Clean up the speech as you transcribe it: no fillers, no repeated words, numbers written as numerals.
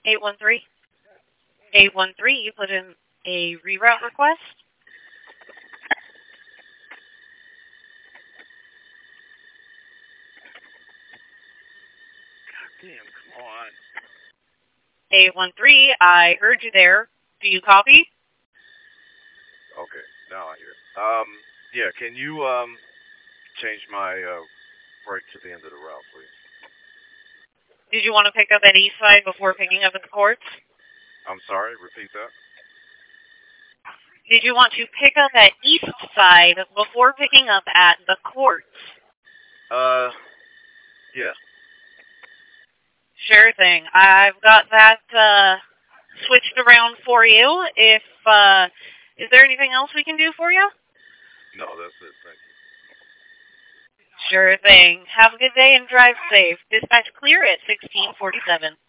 813? 813, you put in a reroute request? Damn, come on. 813, I heard you there. Do you copy? Okay, now I hear it. Yeah, can you, change my, break to the end of the route, please? Did you want to pick up at East Side before picking up at the courts? I'm sorry, repeat that? Did you want to pick up at East Side before picking up at the courts? Yeah. Sure thing. I've got that switched around for you. Is there anything else we can do for you? No, that's it, thank you. Sure thing. Have a good day and drive safe. Dispatch clear at 1647.